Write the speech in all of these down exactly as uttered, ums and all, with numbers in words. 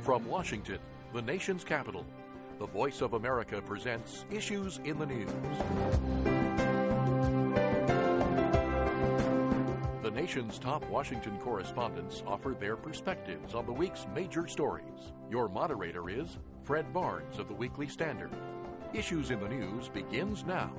From Washington, the nation's capital, the Voice of America presents Issues in the News. The nation's top Washington correspondents offer their perspectives on the week's major stories. Your moderator is Fred Barnes of the Weekly Standard. Issues in the News begins now.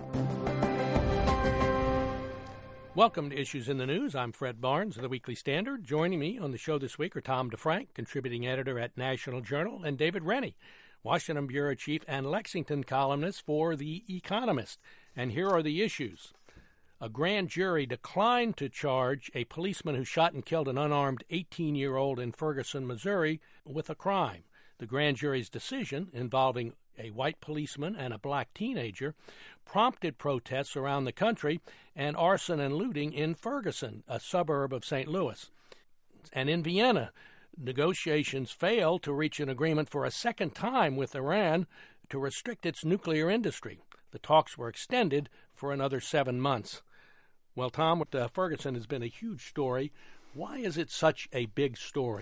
Welcome to Issues in the News. I'm Fred Barnes of the Weekly Standard. Joining me on the show this week are Tom DeFrank, contributing editor at National Journal, and David Rennie, Washington bureau chief and Lexington columnist for The Economist. And here are the issues. A grand jury declined to charge a policeman who shot and killed an unarmed eighteen-year-old in Ferguson, Missouri, with a crime. The grand jury's decision, involving a white policeman and a black teenager, prompted protests around the country and arson and looting in Ferguson, a suburb of Saint Louis. And in Vienna, negotiations failed to reach an agreement for a second time with Iran to restrict its nuclear industry. The talks were extended for another seven months. Well, Tom, uh, Ferguson has been a huge story. Why is it such a big story?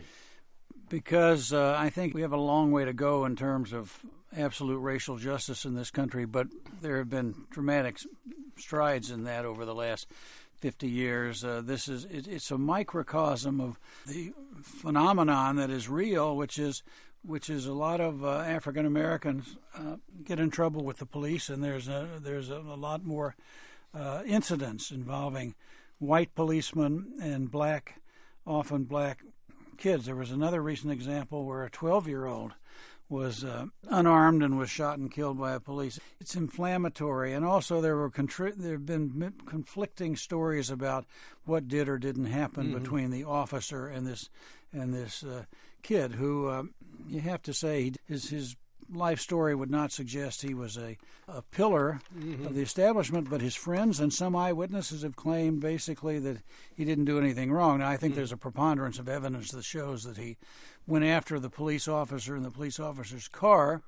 Because uh, I think we have a long way to go in terms of absolute racial justice in this country, but there have been dramatic strides in that over the last fifty years. Uh, this is it, it's a microcosm of the phenomenon that is real, which is which is a lot of uh, African Americans uh, get in trouble with the police, and there's a there's a, a lot more uh, incidents involving white policemen and black, often black kids. There was another recent example where a twelve-year-old was uh, unarmed and was shot and killed by a police. It's inflammatory, and also there were contri- there have been conflicting stories about what did or didn't happen mm-hmm. between the officer and this and this uh, kid, who uh, you have to say his his life story would not suggest he was a, a pillar mm-hmm. of the establishment, but his friends and some eyewitnesses have claimed basically that he didn't do anything wrong. Now, I think mm-hmm. there's a preponderance of evidence that shows that he went after the police officer in the police officer's car.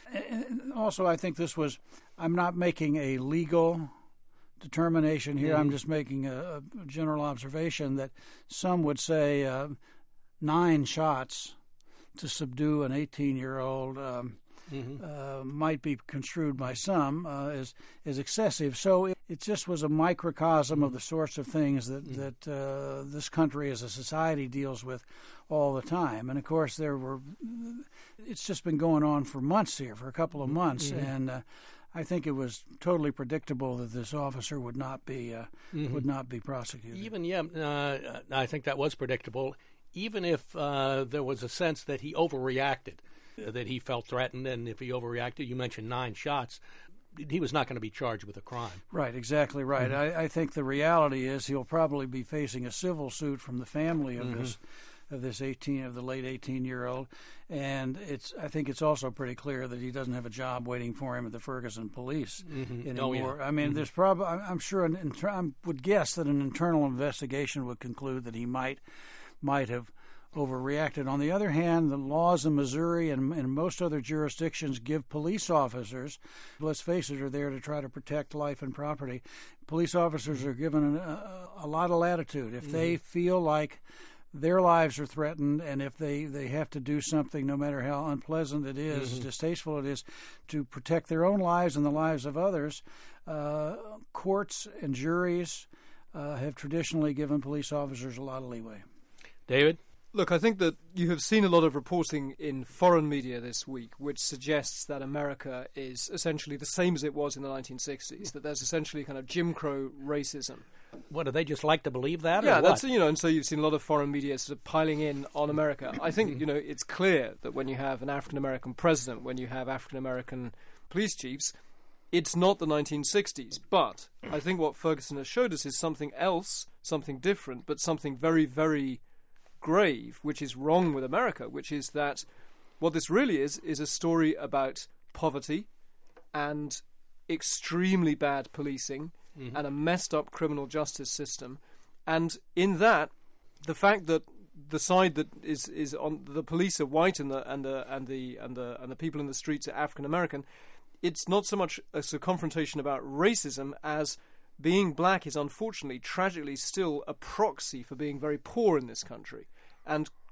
And also, I think this was, I'm not making a legal determination here, mm-hmm. I'm just making a, a general observation that some would say uh, nine shots to subdue an eighteen-year-old um, Mm-hmm. Uh, might be construed by some uh, as as excessive. So it, it just was a microcosm of the sorts of things that mm-hmm. that uh, this country as a society deals with all the time. And of course, there were. It's just been going on for months here, for a couple of months, mm-hmm. and uh, I think it was totally predictable that this officer would not be uh, mm-hmm. would not be prosecuted. Even yeah, uh, I think that was predictable. Even if uh, there was a sense that he overreacted. That he felt threatened, and if he overreacted, you mentioned nine shots, he was not going to be charged with a crime. Right, exactly right. Mm-hmm. I, I think the reality is he'll probably be facing a civil suit from the family of mm-hmm. this of this eighteen of the late eighteen-year-old, and it's I think it's also pretty clear that he doesn't have a job waiting for him at the Ferguson police mm-hmm. anymore. Oh, yeah. I mean, mm-hmm. there's probably I'm sure an inter- I would guess that an internal investigation would conclude that he might might have overreacted. On the other hand, the laws in Missouri and in most other jurisdictions give police officers, let's face it, are there to try to protect life and property. Police officers are given a, a lot of latitude. If mm-hmm. they feel like their lives are threatened, and if they, they have to do something, no matter how unpleasant it is, mm-hmm. distasteful it is, to protect their own lives and the lives of others, uh, courts and juries uh, have traditionally given police officers a lot of leeway. David? Look, I think that you have seen a lot of reporting in foreign media this week which suggests that America is essentially the same as it was in the nineteen sixties, that there's essentially kind of Jim Crow racism. What, do they just like to believe that? Yeah, or that's, what? you know, and so you've seen a lot of foreign media sort of piling in on America. I think, you know, it's clear that when you have an African-American president, when you have African-American police chiefs, it's not the nineteen sixties. But I think what Ferguson has showed us is something else, something different, but something very, very grave, which is wrong with America, which is that what this really is is a story about poverty and extremely bad policing mm-hmm. and a messed up criminal justice system. And in that, the fact that the side that is, is on the police are white and the and the and the and the and the people in the streets are African American, it's not so much a, a confrontation about racism as being black is unfortunately, tragically, still a proxy for being very poor in this country. And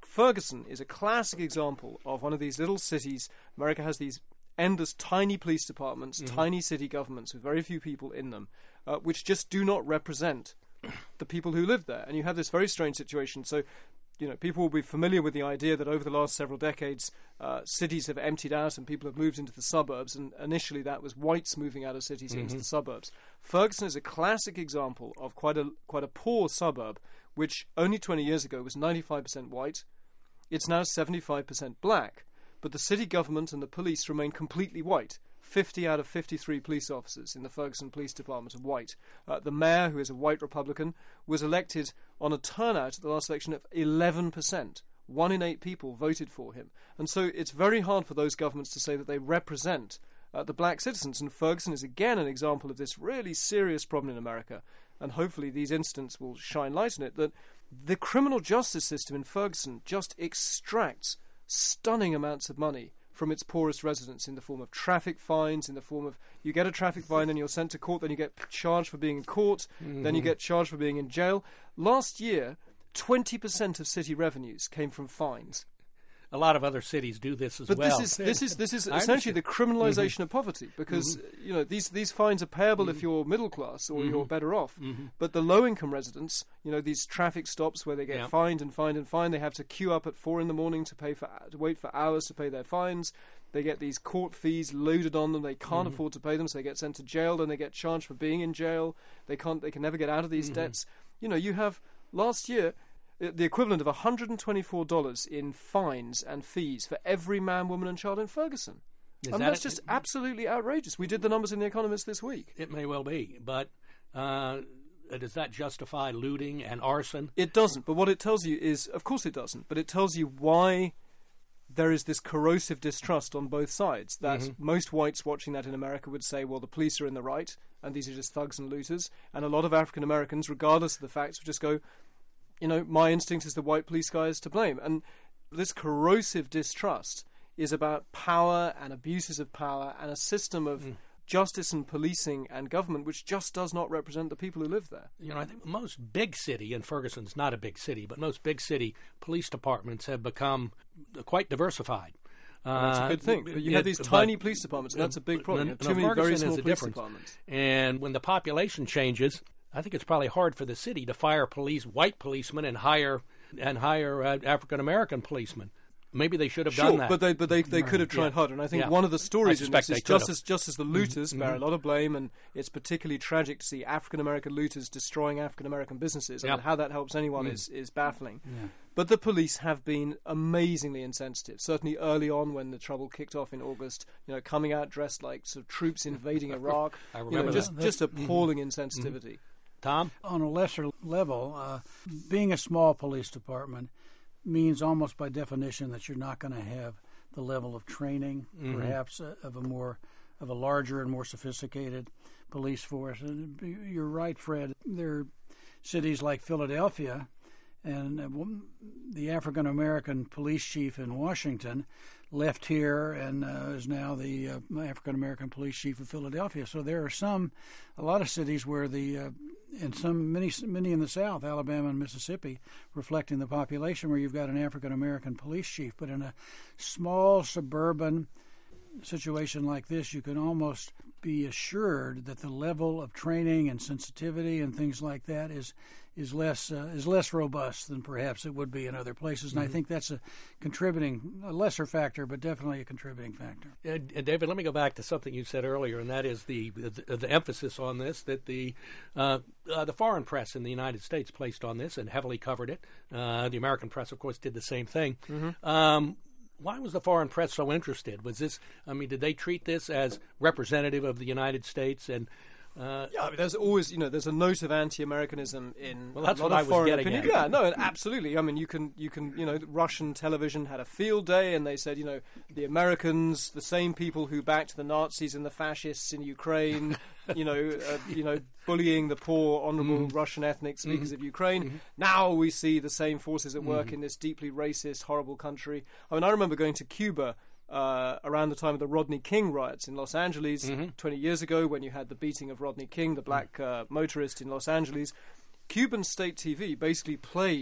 Ferguson is a classic example of one of these little cities. America has these endless tiny police departments, mm-hmm. tiny city governments with very few people in them, uh, which just do not represent the people who live there. And you have this very strange situation. So, you know, people will be familiar with the idea that over the last several decades, uh, cities have emptied out and people have moved into the suburbs. And initially that was whites moving out of cities mm-hmm. into the suburbs. Ferguson is a classic example of quite a quite a poor suburb, which only twenty years ago was ninety-five percent white. It's now seventy-five percent black. But the city government and the police remain completely white. fifty out of fifty-three police officers in the Ferguson Police Department are white. Uh, the mayor, who is a white Republican, was elected on a turnout at the last election of eleven percent. One in eight people voted for him. And so it's very hard for those governments to say that they represent uh, the black citizens. And Ferguson is again an example of this really serious problem in America. And hopefully these incidents will shine light on it, that the criminal justice system in Ferguson just extracts stunning amounts of money from its poorest residents in the form of traffic fines, in the form of you get a traffic fine and you're sent to court, then you get charged for being in court, mm-hmm. then you get charged for being in jail. Last year, twenty percent of city revenues came from fines. A lot of other cities do this as but well. But this is this is this is essentially the criminalization mm-hmm. of poverty, because mm-hmm. you know these these fines are payable mm-hmm. if you're middle class or mm-hmm. you're better off. Mm-hmm. But the low income residents, you know, these traffic stops where they get yeah. fined and fined and fined, they have to queue up at four in the morning to pay for to wait for hours to pay their fines. They get these court fees loaded on them. They can't mm-hmm. afford to pay them, so they get sent to jail. Then they get charged for being in jail. They can't. They can never get out of these mm-hmm. debts. You know, you have last year the equivalent of one hundred twenty-four dollars in fines and fees for every man, woman and child in Ferguson. Is and that that's just it, absolutely outrageous. We did the numbers in The Economist this week. It may well be, but uh, does that justify looting and arson? It doesn't, but what it tells you is, of course it doesn't, but it tells you why there is this corrosive distrust on both sides, that mm-hmm. most whites watching that in America would say, well, the police are in the right, and these are just thugs and looters, and a lot of African Americans, regardless of the facts, would just go, you know, my instinct is the white police guy is to blame. And this corrosive distrust is about power and abuses of power and a system of mm. justice and policing and government which just does not represent the people who live there. You know, I think most big city, and Ferguson's not a big city, but most big city police departments have become quite diversified. Well, that's a good thing. But you uh, have these tiny police departments, and that's a big problem. You have too many very small police departments. And when the population changes, I think it's probably hard for the city to fire police, white policemen, and hire and hire uh, African American policemen. Maybe they should have sure, done that. but they but they, they could have tried yeah. harder. And I think yeah. one of the stories in this is just as just as the looters mm-hmm. bear a lot of blame, and it's particularly tragic to see African American looters destroying African American businesses. Yeah. And how that helps anyone mm. is is baffling. Yeah. But the police have been amazingly insensitive. Certainly early on, when the trouble kicked off in August, you know, coming out dressed like sort of troops invading Iraq. I remember you know, that. just just appalling mm-hmm. insensitivity. Tom? On a lesser level, uh, being a small police department means almost by definition that you're not going to have the level of training, mm-hmm. perhaps, uh, of a more of a larger and more sophisticated police force. And you're right, Fred. There are cities like Philadelphia, and uh, the African American police chief in Washington left here and uh, is now the uh, African American police chief of Philadelphia. So there are some, a lot of cities where the, uh, and some many many in the South, Alabama and Mississippi, reflecting the population, where you've got an African American police chief. But in a small suburban situation like this, you can almost be assured that the level of training and sensitivity and things like that is is less uh, is less robust than perhaps it would be in other places. And mm-hmm. I think that's a contributing, a lesser factor, but definitely a contributing factor. And, and David, let me go back to something you said earlier, and that is the the, the emphasis on this that the uh, uh, the foreign press in the United States placed on this and heavily covered it. Uh, the American press, of course, did the same thing. Mm-hmm. Um, Why was the foreign press so interested? Was this, I mean, did they treat this as representative of the United States? And uh, yeah, I mean, there's always, you know, there's a note of anti-Americanism in well, that's a lot what of I was foreign getting opinion. at. Yeah, no, absolutely. I mean, you can, you can, you know, Russian television had a field day, and they said, you know, the Americans, the same people who backed the Nazis and the fascists in Ukraine, you know, uh, you know, bullying the poor, honourable mm. Russian ethnic speakers mm. of Ukraine. Mm-hmm. Now we see the same forces at work mm. in this deeply racist, horrible country. I mean, I remember going to Cuba uh, around the time of the Rodney King riots in Los Angeles mm-hmm. twenty years ago, when you had the beating of Rodney King, the black uh, motorist in Los Angeles. Cuban state T V basically played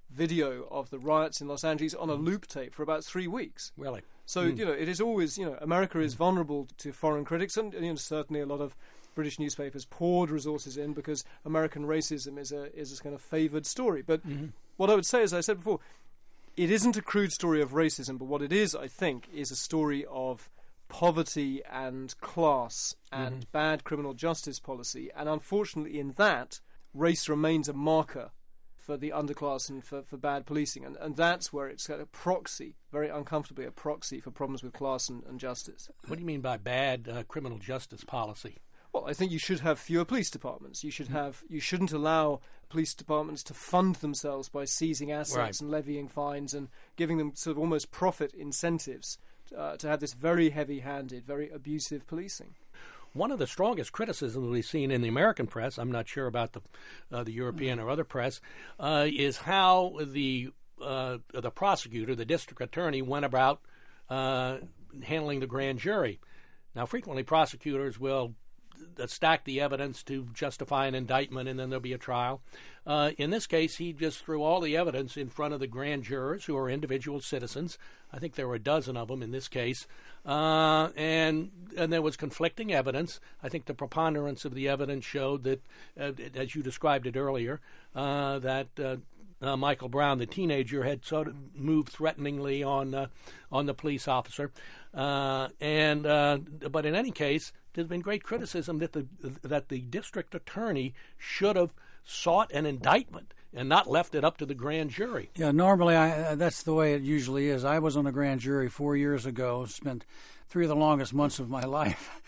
video of the riots in Los Angeles on a loop tape for about three weeks. Really? So, Mm. you know, it is always, you know, America is vulnerable to foreign critics, and, you know, certainly a lot of British newspapers poured resources in because American racism is a is a kind of favoured story. But Mm-hmm. what I would say, as I said before, it isn't a crude story of racism, but what it is, I think, is a story of poverty and class and Mm-hmm. bad criminal justice policy. And unfortunately, in that, race remains a marker for the underclass and for, for bad policing. And, and that's where it's a proxy, very uncomfortably a proxy for problems with class and, and justice. What do you mean by bad uh, criminal justice policy? Well, I think you should have fewer police departments. You should have. You shouldn't allow police departments to fund themselves by seizing assets Right. and levying fines and giving them sort of almost profit incentives uh, to have this very heavy-handed, very abusive policing. One of the strongest criticisms we've seen in the American press, I'm not sure about the uh, the European or other press, uh, is how the uh, the prosecutor, the district attorney, went about uh, handling the grand jury. Now, frequently prosecutors will stack the evidence to justify an indictment, and then there'll be a trial. Uh, in this case, he just threw all the evidence in front of the grand jurors, who are individual citizens. I think there were a dozen of them in this case, uh, and and there was conflicting evidence. I think the preponderance of the evidence showed that, uh, as you described it earlier, uh, that uh, uh, Michael Brown, the teenager, had sort of moved threateningly on uh, on the police officer, uh, and uh, but in any case, there's been great criticism that the that the district attorney should have sought an indictment and not left it up to the grand jury. Yeah, normally I, uh, that's the way it usually is. I was on a grand jury four years ago, spent three of the longest months of my life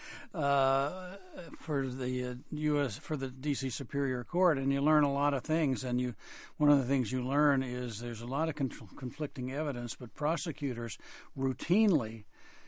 uh, for the uh, U S for the D C Superior Court, and you learn a lot of things. And you, one of the things you learn is there's a lot of con- conflicting evidence, but prosecutors routinely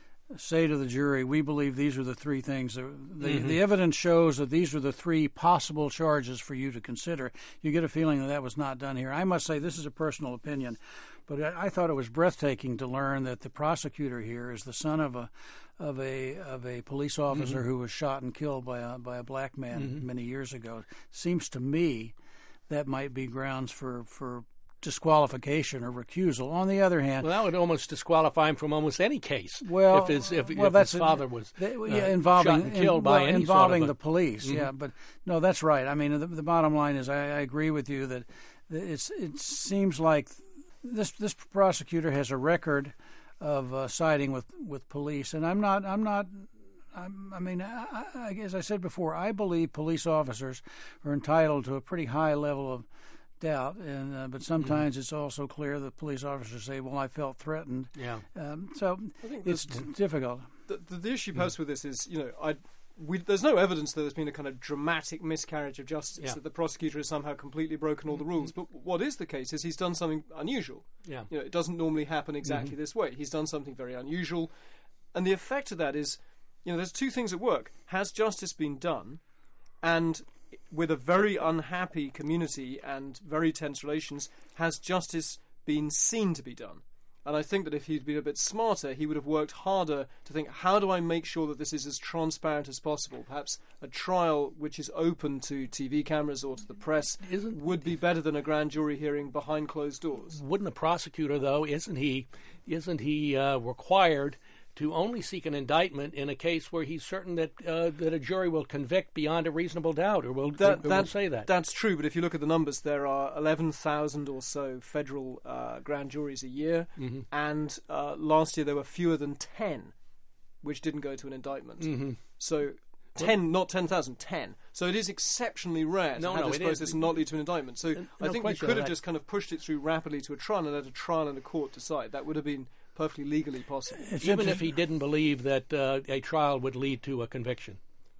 say to the jury, we believe these are the three things. The, mm-hmm. the evidence shows that these are the three possible charges for you to consider. You get a feeling that that was not done here. I must say, this is a personal opinion, but I, I thought it was breathtaking to learn that the prosecutor here is the son of a of a of a police officer mm-hmm. who was shot and killed by a by a black man mm-hmm. many years ago. Seems to me that might be grounds for for. disqualification or recusal. On the other hand, well, that would almost disqualify him from almost any case. Well, if his if, well, if that's his father was they, uh, yeah, involving shot and killed in, by well, any involving sort of a, the police. Mm-hmm. Yeah, but no, that's right. I mean, the, the bottom line is, I, I agree with you that it's it seems like this this prosecutor has a record of uh, siding with, with police, and I'm not I'm not. I'm, I mean, I, I, as I said before, I believe police officers are entitled to a pretty high level of doubt, and uh, but sometimes mm-hmm. it's also clear that police officers say, "Well, I felt threatened." Yeah. Um, so I think it's d- difficult. The, the, the issue posed with this is, you know, I, we, there's no evidence that there's been a kind of dramatic miscarriage of justice, yeah. that the prosecutor has somehow completely broken all the rules. But what is the case is he's done something unusual. Yeah. You know, it doesn't normally happen exactly mm-hmm. this way. He's done something very unusual, and the effect of that is, you know, there's two things at work. Has justice been done? And with a very unhappy community and very tense relations, has justice been seen to be done? And I think that if he'd been a bit smarter, he would have worked harder to think, how do I make sure that this is as transparent as possible? Perhaps a trial which is open to T V cameras or to the press isn't, would be better than a grand jury hearing behind closed doors. Wouldn't the prosecutor, though, isn't he, isn't he uh, required to only seek an indictment in a case where he's certain that uh, that a jury will convict beyond a reasonable doubt, or will, that, or that, will say that? That's true, but if you look at the numbers, there are eleven thousand or so federal uh, grand juries a year, mm-hmm. and uh, last year there were fewer than ten which didn't go to an indictment. Mm-hmm. So ten, not ten thousand, ten. So it is exceptionally rare to no, have no, this process and not lead to an indictment. So no I think we question could have that. just kind of pushed it through rapidly to a trial and let a trial and a court decide. That would have been perfectly legally possible. It's Even if he didn't believe that uh, a trial would lead to a conviction.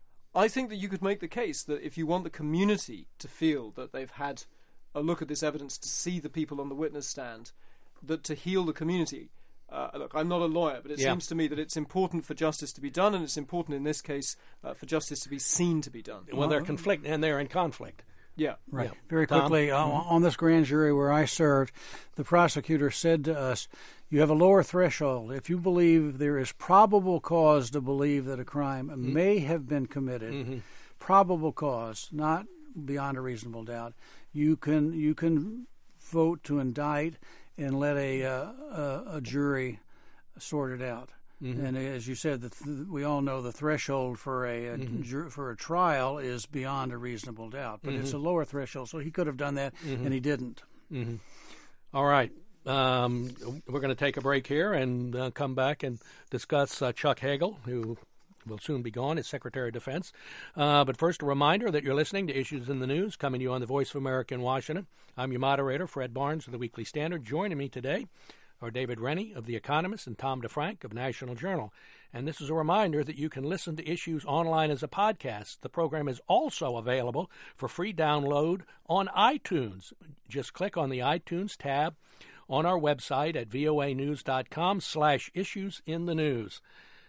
I think that you could make the case that if you want the community to feel that they've had a look at this evidence, to see the people on the witness stand, that to heal the community. Uh, look, I'm not a lawyer, but it yeah. seems to me that it's important for justice to be done, and it's important in this case uh, for justice to be seen to be done. Well, they're conflict, and they're in conflict. Yeah. Right. Yeah. Very Tom? quickly, uh, on this grand jury where I served, the prosecutor said to us, you have a lower threshold. If you believe there is probable cause to believe that a crime mm-hmm. may have been committed, mm-hmm. probable cause, not beyond a reasonable doubt, you can you can vote to indict and let a uh, a, a jury sort it out. Mm-hmm. And as you said, the th- we all know the threshold for a, a mm-hmm. ju- for a trial is beyond a reasonable doubt, but mm-hmm. it's a lower threshold. So he could have done that, mm-hmm. and he didn't. Mm-hmm. All right. Um, we're going to take a break here and uh, come back and discuss uh, Chuck Hagel, who will soon be gone as Secretary of Defense. Uh, but first, a reminder that you're listening to Issues in the News, coming to you on the Voice of America in Washington. I'm your moderator, Fred Barnes of the Weekly Standard. Joining me today are David Rennie of The Economist and Tom DeFrank of National Journal. And this is a reminder that you can listen to Issues online as a podcast. The program is also available for free download on iTunes. Just click on the iTunes tab on our website at voanews.com slash issues in the news.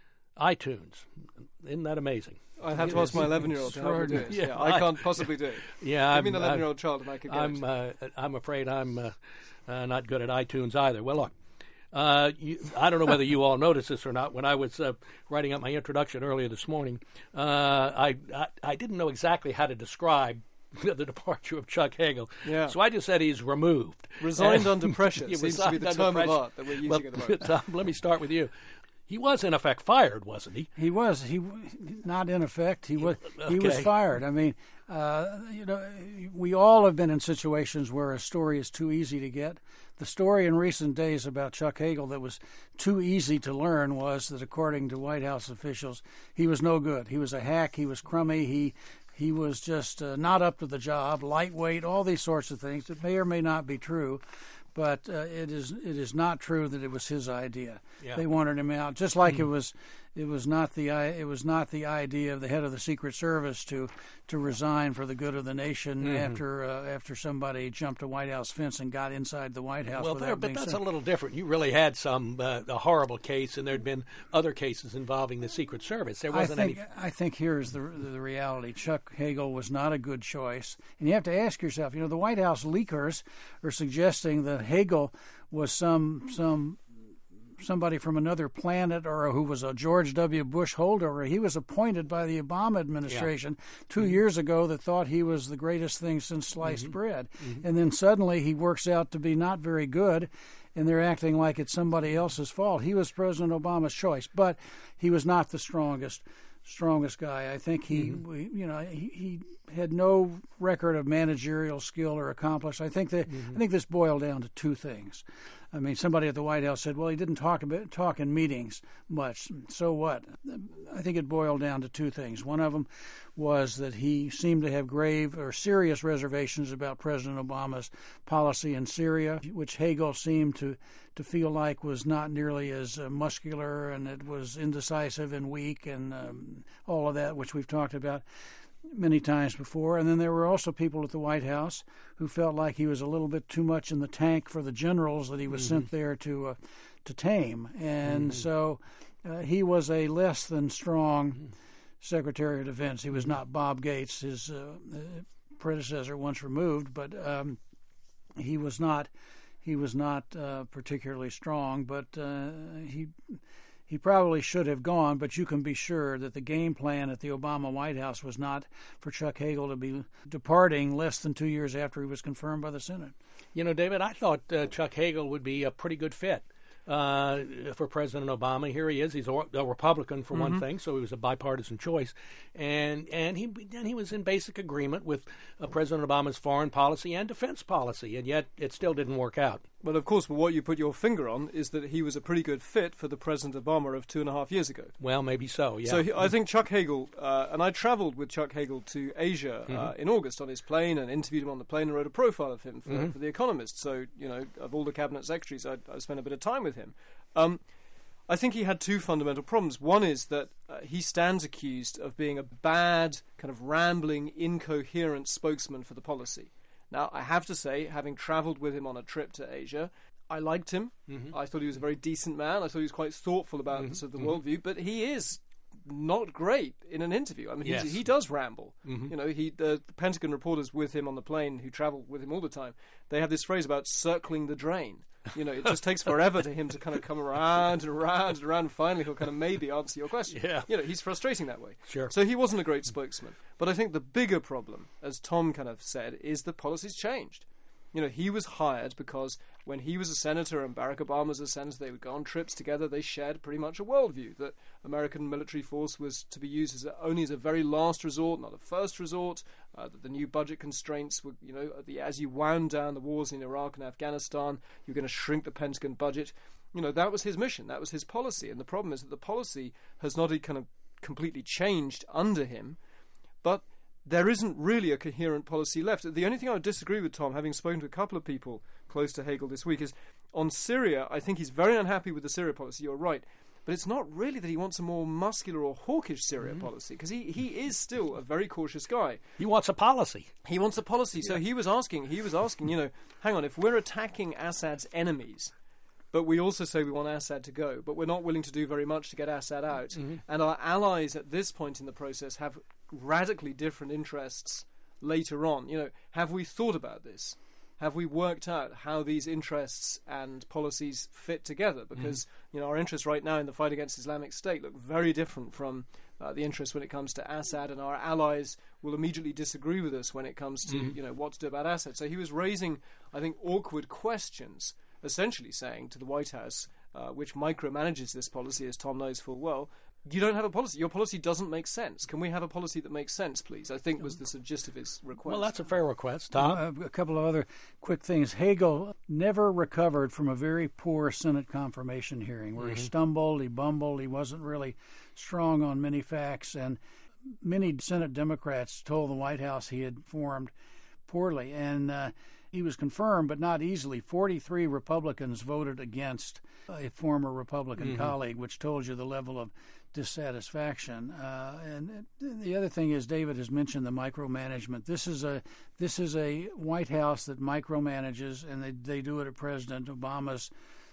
iTunes. Isn't that amazing? I have to ask my eleven-year-old to help me do it. Yeah, yeah, I can't possibly do it. Yeah, Give me an eleven-year-old child and I could get I'm, it. Uh, I'm afraid I'm uh, uh, not good at iTunes either. Well, look, uh, you, I don't know whether you all noticed this or not. When I was uh, writing up my introduction earlier this morning, uh, I, I I didn't know exactly how to describe the departure of Chuck Hagel. Yeah. So I just said he's removed. Resigned under pressure seems to be the term pressure. of art that we're using well, at the moment. Tom, let me start with you. He was, in effect, fired, wasn't he? He was. He not in effect. He was. Okay. He was fired. I mean, uh, you know, we all have been in situations where a story is too easy to get. The story in recent days about Chuck Hagel that was too easy to learn was that, according to White House officials, he was no good. He was a hack. He was crummy. He he was just uh, not up to the job. Lightweight. All these sorts of things. It may or may not be true. But uh, it is it is not true that it was his idea. Yeah. They wanted him out, just like mm-hmm. it was it was not the it was not the idea of the head of the Secret Service to to resign for the good of the nation mm-hmm. after uh, after somebody jumped a White House fence and got inside the White House. Well, without there, but being that's sent. a little different. You really had some uh, a horrible case, and there'd been other cases involving the Secret Service. There wasn't I think, any. I think here is the the reality. Chuck Hagel was not a good choice, and you have to ask yourself. You know, the White House leakers are suggesting that Hagel was some some somebody from another planet, or who was a George W. Bush holdover. He was appointed by the Obama administration yeah. two mm-hmm. years ago that thought he was the greatest thing since sliced mm-hmm. bread. Mm-hmm. And then suddenly he works out to be not very good, and they're acting like it's somebody else's fault. He was President Obama's choice, but he was not the strongest strongest guy. I think he, mm-hmm. you know, he, he had no record of managerial skill or accomplishment. I think that mm-hmm. I think this boiled down to two things. I mean, somebody at the White House said, "Well, he didn't talk about talk in meetings much." So what? I think it boiled down to two things. One of them was that he seemed to have grave or serious reservations about President Obama's policy in Syria, which Hagel seemed to to feel like was not nearly as uh, muscular, and it was indecisive and weak, and um, all of that, which we've talked about many times before. And then there were also people at the White House who felt like he was a little bit too much in the tank for the generals that he was mm-hmm. sent there to uh, to tame. And mm-hmm. so uh, he was a less than strong mm-hmm. Secretary of Defense. He was not Bob Gates, his uh, predecessor once removed, but um, he was not he was not uh, particularly strong. But uh, he. He probably should have gone, but you can be sure that the game plan at the Obama White House was not for Chuck Hagel to be departing less than two years after he was confirmed by the Senate. You know, David, I thought uh, Chuck Hagel would be a pretty good fit uh, for President Obama. Here he is. He's a, a Republican, for mm-hmm. one thing, so he was a bipartisan choice. And and he and he was in basic agreement with uh, President Obama's foreign policy and defense policy, and yet it still didn't work out. Well, of course, but what you put your finger on is that he was a pretty good fit for the President Obama of two and a half years ago. Well, maybe so, yeah. So he, I think Chuck Hagel, uh, and I travelled with Chuck Hagel to Asia uh, mm-hmm. in August on his plane and interviewed him on the plane and wrote a profile of him for, mm-hmm. for The Economist. So, you know, of all the cabinet secretaries, I, I spent a bit of time with him. Um, I think he had two fundamental problems. One is that uh, he stands accused of being a bad, kind of rambling, incoherent spokesman for the policy. Now, I have to say, having travelled with him on a trip to Asia, I liked him. Mm-hmm. I thought he was a very decent man. I thought he was quite thoughtful about mm-hmm. sort of the mm-hmm. worldview. But he is not great in an interview. I mean, yes. he does ramble. Mm-hmm. You know, he the, the Pentagon reporters with him on the plane who travel with him all the time, they have this phrase about circling the drain. You know, it just takes forever to him to kind of come around and around and around, and finally he'll kind of maybe answer your question. Yeah. You know, he's frustrating that way. Sure. So he wasn't a great spokesman. But I think the bigger problem, as Tom kind of said, is the policy's changed. You know, he was hired because when he was a senator and Barack Obama was a senator, they would go on trips together. They shared pretty much a worldview that American military force was to be used as a, only as a very last resort, not a first resort. Uh, that the new budget constraints were, you know, the, as you wound down the wars in Iraq and Afghanistan, you're going to shrink the Pentagon budget. You know, that was his mission. That was his policy. And the problem is that the policy has not kind of completely changed under him, but there isn't really a coherent policy left. The only thing I would disagree with Tom, having spoken to a couple of people close to Hagel this week, is on Syria, I think he's very unhappy with the Syria policy, you're right. But it's not really that he wants a more muscular or hawkish Syria mm-hmm. policy, because he, he is still a very cautious guy. He wants a policy. He wants a policy. Yeah. So he was asking, he was asking, you know, hang on, if we're attacking Assad's enemies, but we also say we want Assad to go, but we're not willing to do very much to get Assad out, mm-hmm. and our allies at this point in the process have radically different interests later on. You know, have we thought about this? Have we worked out how these interests and policies fit together? Because, mm-hmm. you know, our interests right now in the fight against Islamic State look very different from uh, the interests when it comes to Assad, and our allies will immediately disagree with us when it comes to, mm-hmm. you know, what to do about Assad. So he was raising, I think, awkward questions, essentially saying to the White House, uh, which micromanages this policy, as Tom knows full well, you don't have a policy. Your policy doesn't make sense. Can we have a policy that makes sense, please? I think was the sort of gist of his request. Well, that's a fair request. Tom? Uh, a couple of other quick things. Hagel never recovered from a very poor Senate confirmation hearing where mm-hmm. he stumbled, he bumbled, he wasn't really strong on many facts, and many Senate Democrats told the White House he had formed poorly. And uh, he was confirmed, but not easily. forty-three Republicans voted against a former Republican mm-hmm. colleague, which told you the level of dissatisfaction. Uh, and the other thing is, David has mentioned the micromanagement. This is a this is a White House that micromanages, and they they do it at President Obama's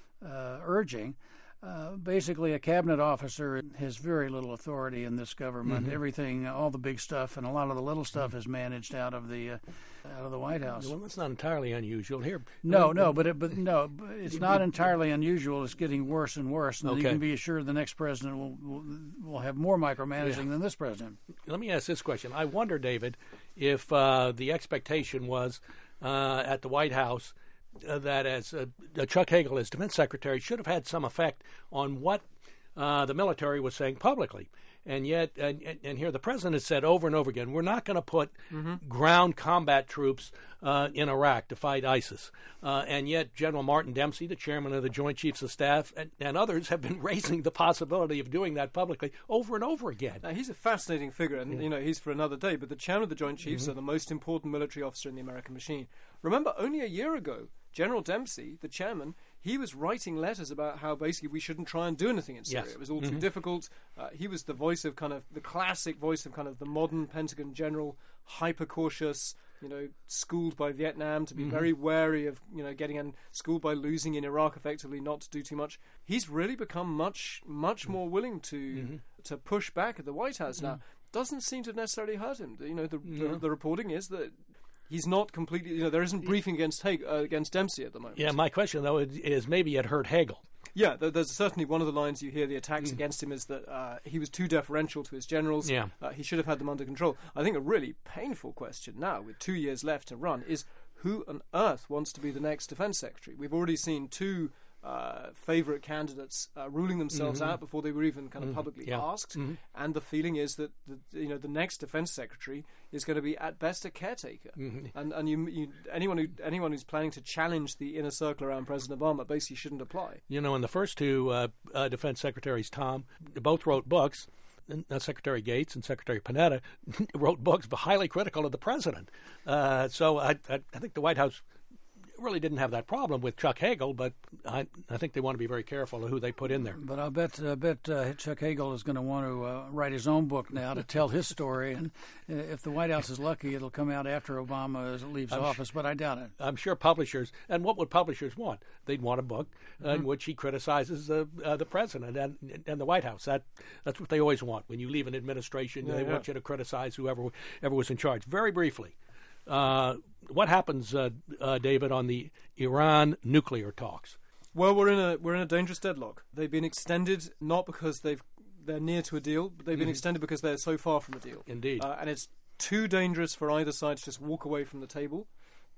uh, urging. Uh, basically, a cabinet officer has very little authority in this government. Mm-hmm. Everything, all the big stuff, and a lot of the little stuff is managed out of the uh, out of the White House. Well, that's not entirely unusual here. No, no, but it, but no, it's not entirely unusual. It's getting worse and worse. And okay. You can be assured the next president will will, will have more micromanaging yeah. than this president. Let me ask this question. I wonder, David, if uh, the expectation was uh, at the White House Uh, that as uh, Chuck Hagel, as defense secretary, should have had some effect on what uh, the military was saying publicly. And yet, and, and here the president has said over and over again, we're not going to put mm-hmm. ground combat troops uh, in Iraq to fight ISIS. Uh, and yet General Martin Dempsey, the chairman of the Joint Chiefs of Staff, and, and others have been raising the possibility of doing that publicly over and over again. Now, he's a fascinating figure, and yeah. you know he's for another day, but the chairman of the Joint Chiefs mm-hmm. are the most important military officer in the American machine. Remember, only a year ago, General Dempsey, the chairman, he was writing letters about how basically we shouldn't try and do anything in Syria. Yes. It was all mm-hmm. too difficult. Uh, he was the voice of kind of the classic voice of kind of the modern Pentagon general, hyper cautious, you know, schooled by Vietnam to be mm-hmm. very wary of, you know, getting in, schooled by losing in Iraq effectively, not to do too much. He's really become much, much mm-hmm. more willing to mm-hmm. to push back at the White House now. Mm-hmm. Doesn't seem to have necessarily hurt him. You know, the, yeah. the, the reporting is that he's not completely, you know, there isn't briefing against Hag- uh, against Dempsey at the moment. Yeah, my question, though, is, is maybe it hurt Hagel. Yeah, th- there's certainly one of the lines you hear, the attacks mm. against him, is that uh, he was too deferential to his generals. Yeah. Uh, he should have had them under control. I think a really painful question now, with two years left to run, is who on earth wants to be the next defense secretary? We've already seen two uh, favourite candidates uh, ruling themselves mm-hmm. out before they were even kind of mm-hmm. publicly yeah. asked, mm-hmm. and the feeling is that the, you know the next defense secretary is going to be at best a caretaker, mm-hmm. and and you, you anyone who anyone who's planning to challenge the inner circle around President Obama basically shouldn't apply. You know, and the first two uh, uh, defense secretaries, Tom, both wrote books. Uh, Secretary Gates and Secretary Panetta wrote books, but highly critical of the president. Uh, so I, I, I think the White House really didn't have that problem with Chuck Hagel, but I, I think they want to be very careful of who they put in there. But I bet I bet uh, Chuck Hagel is going to want to uh, write his own book now to tell his story, and if the White House is lucky, it'll come out after Obama leaves I'm office, sh- but I doubt it. I'm sure publishers, and what would publishers want? They'd want a book uh, mm-hmm. in which he criticizes uh, uh, the president and, and the White House. That That's what they always want. When you leave an administration, yeah, they yeah. want you to criticize whoever ever was in charge. Very briefly, Uh, what happens, uh, uh, David, on the Iran nuclear talks? Well, we're in a we're in a dangerous deadlock. They've been extended not because they've they're near to a deal, but they've been mm-hmm. extended because they're so far from a deal. Indeed, uh, and it's too dangerous for either side to just walk away from the table. But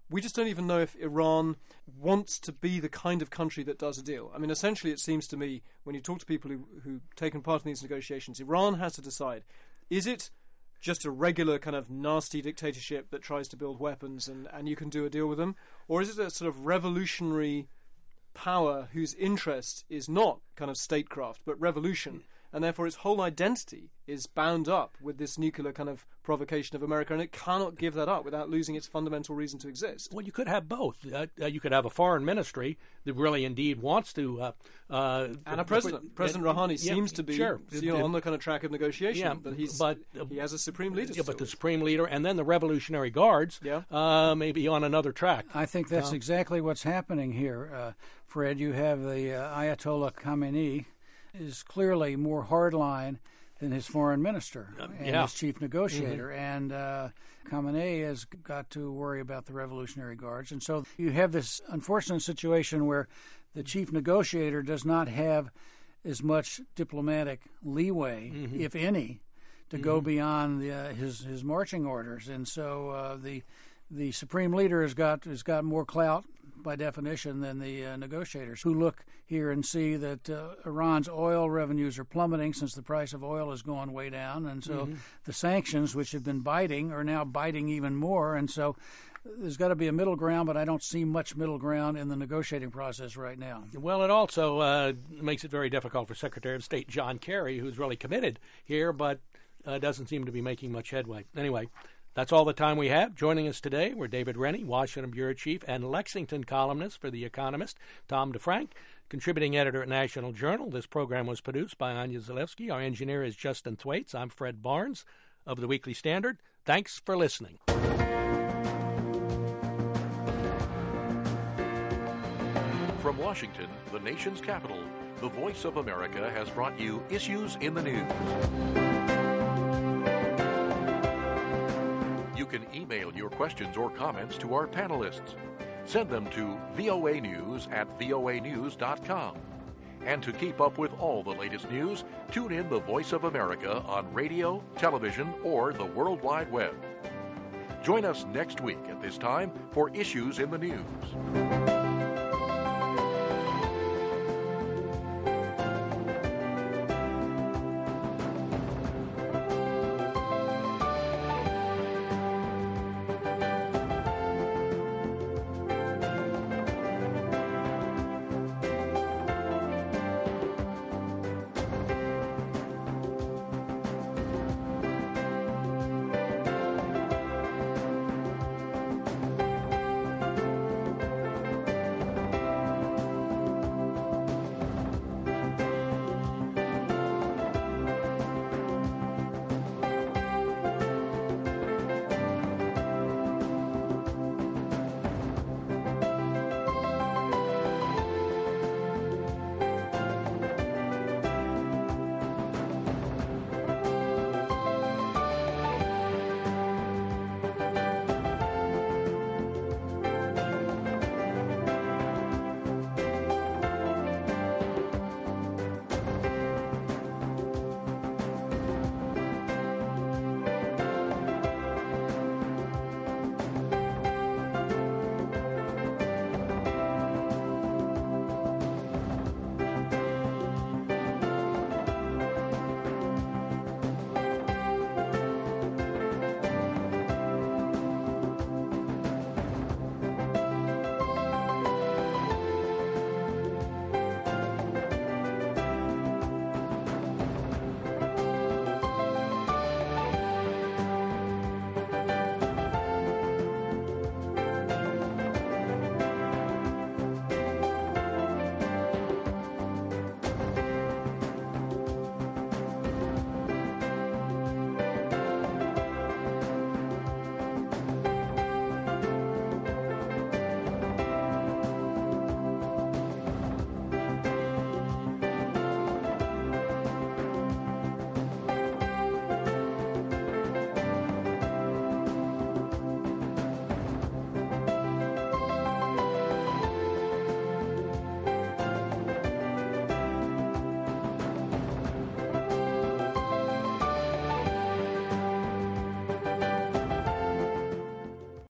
we just don't even know if Iran wants to be the kind of country that does a deal. I mean, essentially, it seems to me, when you talk to people who, who've taken part in these negotiations, Iran has to decide, is it just a regular kind of nasty dictatorship that tries to build weapons and, and you can do a deal with them? Or is it a sort of revolutionary power whose interest is not kind of statecraft, but revolution? And therefore its whole identity is bound up with this nuclear kind of provocation of America, and it cannot give that up without losing its fundamental reason to exist. Well, you could have both. Uh, uh, you could have a foreign ministry that really indeed wants to... Uh, uh, and a president. Uh, President Rouhani yeah, seems to be sure. you know, on the kind of track of negotiation, yeah, but, he's, but uh, he has a supreme leader. Yeah, but the supreme leader and then the Revolutionary Guards yeah. uh, may be on another track. I think that's uh, exactly what's happening here, uh, Fred. You have the uh, Ayatollah Khamenei is clearly more hardline than his foreign minister uh, and yeah. his chief negotiator. Mm-hmm. And uh, Khamenei has got to worry about the Revolutionary Guards. And so you have this unfortunate situation where the chief negotiator does not have as much diplomatic leeway, mm-hmm. if any, to mm-hmm. go beyond the, uh, his his marching orders. And so uh, the the supreme leader has got has got more clout by definition than the uh, negotiators, who look here and see that uh, Iran's oil revenues are plummeting since the price of oil has gone way down, and so mm-hmm. the sanctions, which have been biting, are now biting even more. And so there's got to be a middle ground, but I don't see much middle ground in the negotiating process right now. Well, it also uh, makes it very difficult for Secretary of State John Kerry, who's really committed here, but uh, doesn't seem to be making much headway. Anyway, that's all the time we have. Joining us today were David Rennie, Washington Bureau Chief and Lexington columnist for The Economist, Tom DeFrank, contributing editor at National Journal. This program was produced by Anya Zalewski. Our engineer is Justin Thwaites. I'm Fred Barnes of The Weekly Standard. Thanks for listening. From Washington, the nation's capital, the Voice of America has brought you Issues in the News. You can email your questions or comments to our panelists. Send them to voa news at voa news dot com. And to keep up with all the latest news, tune in the Voice of America on radio, television, or the World Wide Web. Join us next week at this time for Issues in the News.